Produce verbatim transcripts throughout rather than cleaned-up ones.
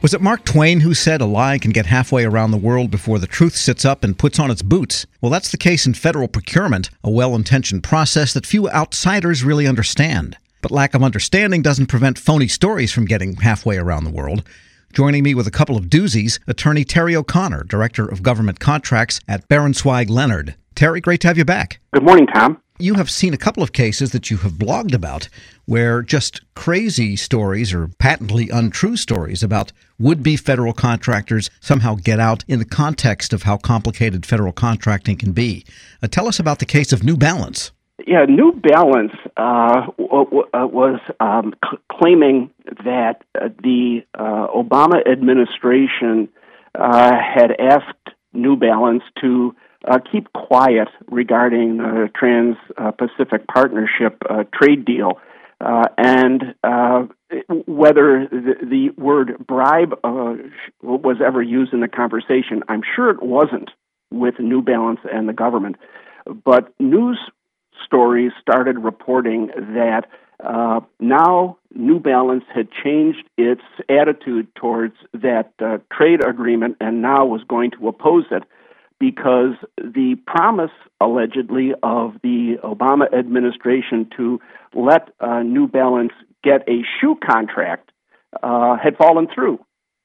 Was it Mark Twain who said a lie can get halfway around the world before the truth sits up and puts on its boots? Well, that's the case in federal procurement, a well-intentioned process that few outsiders really understand. But lack of understanding doesn't prevent phony stories from getting halfway around the world. Joining me with a couple of doozies, attorney Terry O'Connor, Director of Government Contracts at Berensweig Leonard. Terry, great to have you back. Good morning, Tom. You have seen a couple of cases that you have blogged about where just crazy stories or patently untrue stories about would-be federal contractors somehow get out in the context of how complicated federal contracting can be. Uh, tell us about the case of New Balance. Yeah, New Balance uh, w- w- was um, c- claiming that uh, the uh, Obama administration uh, had asked New Balance to Uh, keep quiet regarding the Trans-Pacific Partnership uh, trade deal, uh, and uh, whether the, the word bribe uh, was ever used in the conversation. I'm sure it wasn't with New Balance and the government, but news stories started reporting that uh, now New Balance had changed its attitude towards that uh, trade agreement and now was going to oppose it, because the promise, allegedly, of the Obama administration to let uh, New Balance get a shoe contract uh, had fallen through.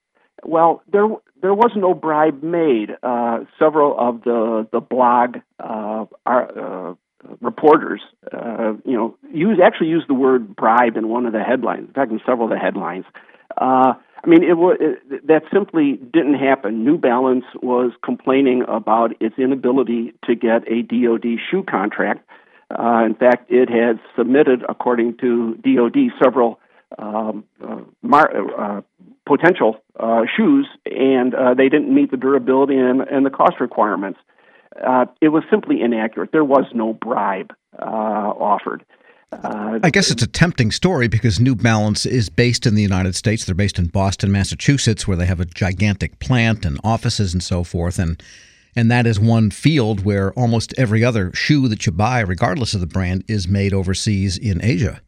Well, there there was no bribe made. Uh, several of the the blog uh, our, uh, reporters, uh, you know, use actually used the word bribe in one of the headlines. In fact, in several of the headlines. Uh, I mean, it, it, that simply didn't happen. New Balance was complaining about its inability to get a D O D shoe contract. Uh, in fact, it had submitted, according to D O D, several um, uh, mar- uh, potential uh, shoes, and uh, they didn't meet the durability and, and the cost requirements. Uh, it was simply inaccurate. There was no bribe uh, offered. Uh, I guess it's a tempting story because New Balance is based in the United States. They're based in Boston, Massachusetts, where they have a gigantic plant and offices and so forth. And and that is one field where almost every other shoe that you buy, regardless of the brand, is made overseas in Asia.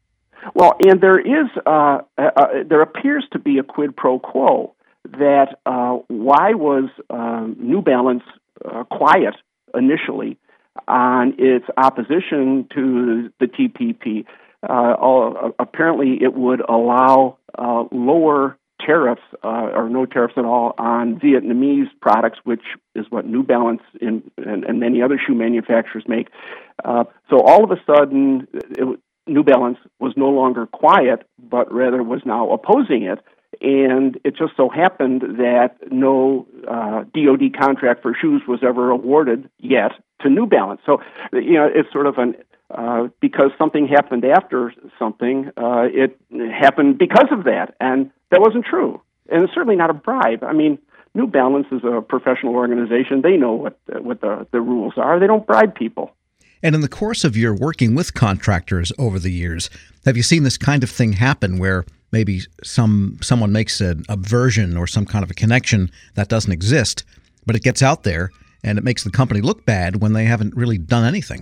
Well, and there is uh, uh, there appears to be a quid pro quo that uh, why was uh, New Balance uh, quiet initially on its opposition to the T P P. Uh, all, apparently, it would allow uh, lower tariffs uh, or no tariffs at all on Vietnamese products, which is what New Balance in, and, and many other shoe manufacturers make. Uh, so all of a sudden, it, New Balance was no longer quiet, but rather was now opposing it. And it just so happened that no uh, D O D contract for shoes was ever awarded yet to New Balance. So, you know, it's sort of an, uh, because something happened after something, uh, it happened because of that. And that wasn't true. And it's certainly not a bribe. I mean, New Balance is a professional organization. They know what, what the, the rules are. They don't bribe people. And in the course of your working with contractors over the years, have you seen this kind of thing happen where maybe some someone makes a, a version or some kind of a connection that doesn't exist, but it gets out there and it makes the company look bad when they haven't really done anything?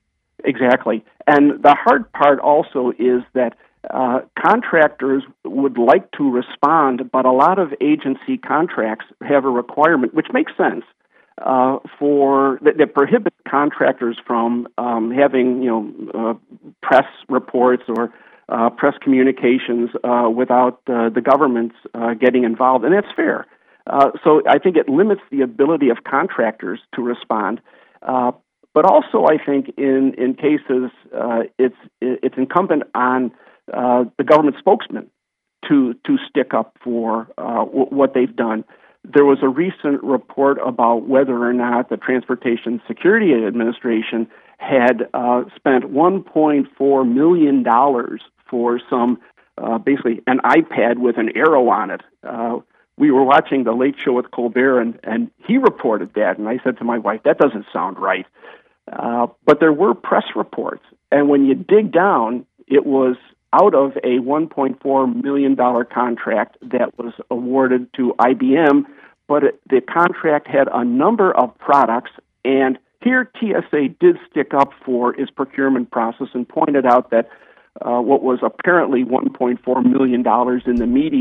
Exactly. And the hard part also is that uh, contractors would like to respond, but a lot of agency contracts have a requirement, which makes sense, uh, for that, that prohibits contractors from um, having, you know, uh, press reports or Uh, press communications uh, without uh, the government's uh, getting involved, and that's fair. Uh, so I think it limits the ability of contractors to respond. Uh, but also, I think in in cases, uh, it's it's incumbent on uh, the government spokesman to to stick up for uh, w- what they've done. There was a recent report about whether or not the Transportation Security Administration had uh, spent one point four million dollars for some, uh, basically, an iPad with an arrow on it. Uh, we were watching The Late Show with Colbert, and, and he reported that, and I said to my wife, that doesn't sound right. Uh, but there were press reports, and when you dig down, it was out of a one point four million dollars contract that was awarded to I B M, but it, the contract had a number of products, and here T S A did stick up for its procurement process and pointed out that Uh, what was apparently one point four million dollars in the media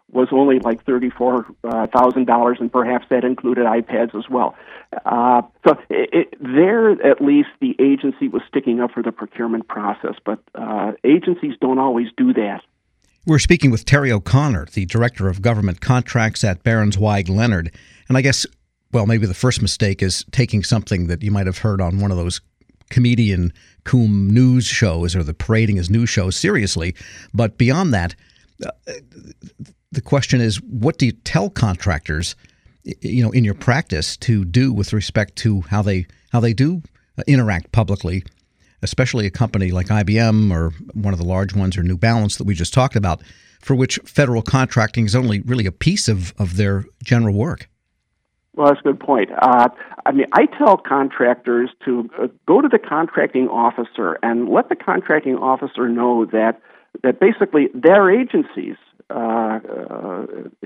was only like thirty-four thousand dollars, and perhaps that included iPads as well. Uh, so it, it, there, at least, the agency was sticking up for the procurement process, but uh, agencies don't always do that. We're speaking with Terry O'Connor, the Director of Government Contracts at Barron Zweig Leonard. And I guess, well, maybe the first mistake is taking something that you might have heard on one of those comedian coom news shows or the parading as news shows seriously. But beyond that, uh, the question is, what do you tell contractors, you know, in your practice to do with respect to how they how they do interact publicly, especially a company like I B M or one of the large ones or New Balance that we just talked about, for which federal contracting is only really a piece of, of their general work? Well, that's a good point. Uh, I mean, I tell contractors to uh, go to the contracting officer and let the contracting officer know that that basically their agency's uh, uh,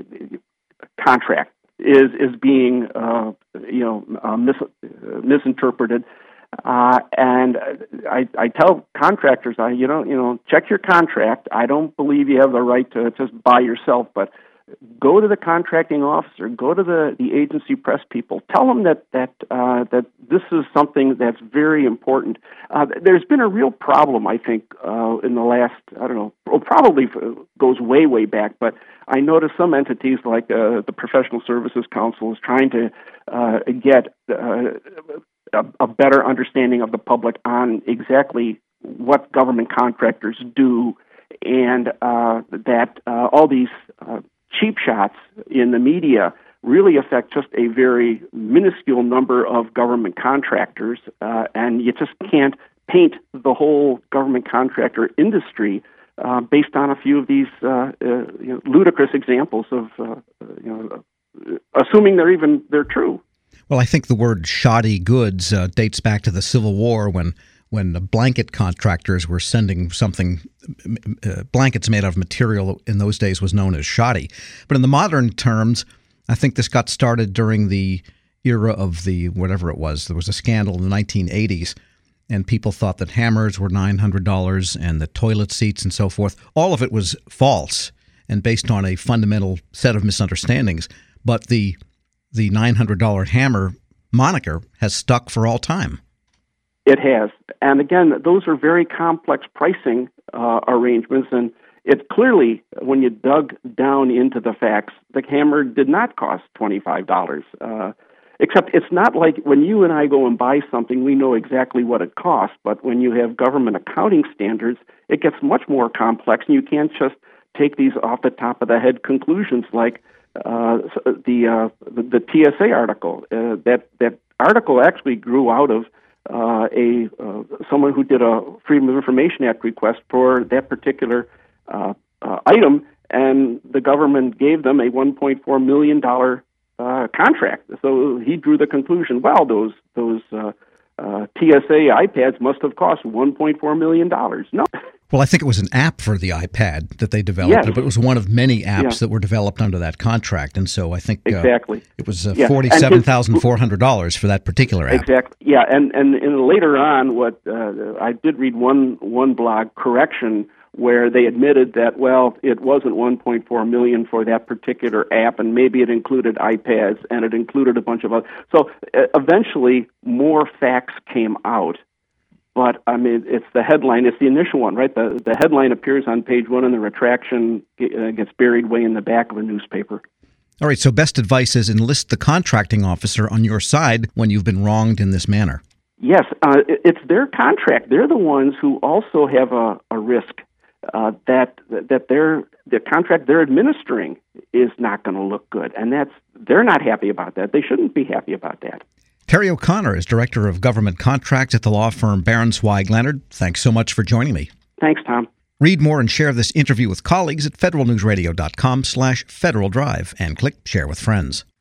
contract is is being uh, you know uh, mis- uh, misinterpreted. Uh, and I, I tell contractors, I you know you know check your contract. I don't believe you have the right to just buy yourself, but go to the contracting officer, go to the, the agency press people, tell them that that uh, that this is something that's very important. Uh, there's been a real problem, I think, uh, in the last, I don't know, well, probably goes way, way back, but I noticed some entities like uh, the Professional Services Council is trying to uh, get uh, a, a better understanding of the public on exactly what government contractors do, and uh, that uh, all these uh, cheap shots in the media really affect just a very minuscule number of government contractors, uh, and you just can't paint the whole government contractor industry uh, based on a few of these uh, uh, you know, ludicrous examples of, uh, you know, assuming they're even they're true. Well, I think the word shoddy goods uh, dates back to the Civil War when when the blanket contractors were sending something, uh, blankets made out of material in those days was known as shoddy. But in the modern terms, I think this got started during the era of the, whatever it was, there was a scandal in the nineteen eighties, and people thought that hammers were nine hundred dollars and the toilet seats and so forth. All of it was false and based on a fundamental set of misunderstandings. But the the nine hundred dollars hammer moniker has stuck for all time. It has. And again, those are very complex pricing uh, arrangements, and it clearly, when you dug down into the facts, the hammer did not cost twenty-five dollars. Uh, except it's not like when you and I go and buy something, we know exactly what it costs, but when you have government accounting standards, it gets much more complex, and you can't just take these off the top of the head conclusions like uh, the, uh, the the T S A article. Uh, that, that article actually grew out of Uh, a uh, someone who did a Freedom of Information Act request for that particular uh, uh, item, and the government gave them a one point four million dollars uh, contract. So he drew the conclusion, well, those those uh, uh, T S A iPads must have cost one point four million dollars. No. Well, I think it was an app for the iPad that they developed, yes. but it was one of many apps yeah. that were developed under that contract. And so I think uh, exactly. it was uh, yeah. forty-seven thousand four hundred dollars for that particular app. Exactly. Yeah, and, and, and later on, what uh, I did read one one blog correction where they admitted that, well, it wasn't one point four million dollars for that particular app, and maybe it included iPads, and it included a bunch of other. So uh, eventually, more facts came out. But, I mean, it's the headline. It's the initial one, right? The the headline appears on page one, and the retraction uh, gets buried way in the back of a newspaper. All right, so best advice is enlist the contracting officer on your side when you've been wronged in this manner. Yes, uh, it's their contract. They're the ones who also have a, a risk uh, that that their the contract they're administering is not going to look good, and that's they're not happy about that. They shouldn't be happy about that. Terry O'Connor is Director of Government Contracts at the law firm Barron Zweig Leonard. Thanks so much for joining me. Thanks, Tom. Read more and share this interview with colleagues at federal news radio dot com slash Federal Drive and click Share with Friends.